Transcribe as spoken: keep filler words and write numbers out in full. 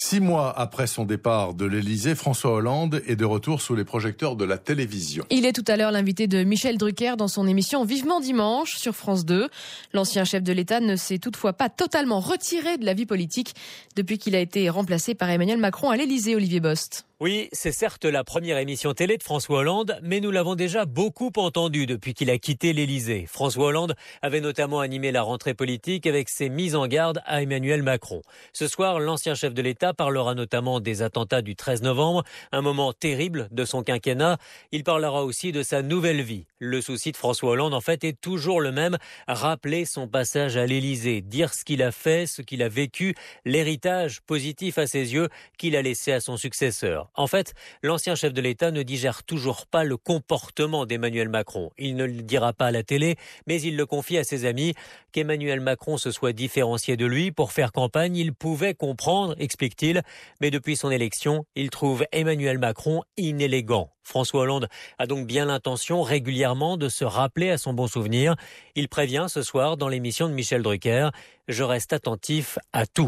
Six mois après son départ de l'Élysée, François Hollande est de retour sous les projecteurs de la télévision. Il est tout à l'heure l'invité de Michel Drucker dans son émission Vivement Dimanche sur France deux. L'ancien chef de l'État ne s'est toutefois pas totalement retiré de la vie politique depuis qu'il a été remplacé par Emmanuel Macron à l'Élysée, Olivier Bost. Oui, c'est certes la première émission télé de François Hollande, mais nous l'avons déjà beaucoup entendu depuis qu'il a quitté l'Élysée. François Hollande avait notamment animé la rentrée politique avec ses mises en garde à Emmanuel Macron. Ce soir, l'ancien chef de l'État parlera notamment des attentats du treize novembre, un moment terrible de son quinquennat. Il parlera aussi de sa nouvelle vie. Le souci de François Hollande, en fait, est toujours le même, rappeler son passage à l'Élysée, dire ce qu'il a fait, ce qu'il a vécu, l'héritage positif à ses yeux qu'il a laissé à son successeur. En fait, l'ancien chef de l'État ne digère toujours pas le comportement d'Emmanuel Macron. Il ne le dira pas à la télé, mais il le confie à ses amis. Qu'Emmanuel Macron se soit différencié de lui pour faire campagne, il pouvait comprendre, explique-t-il. Mais depuis son élection, il trouve Emmanuel Macron inélégant. François Hollande a donc bien l'intention régulièrement de se rappeler à son bon souvenir. Il prévient ce soir dans l'émission de Michel Drucker « Je reste attentif à tout ».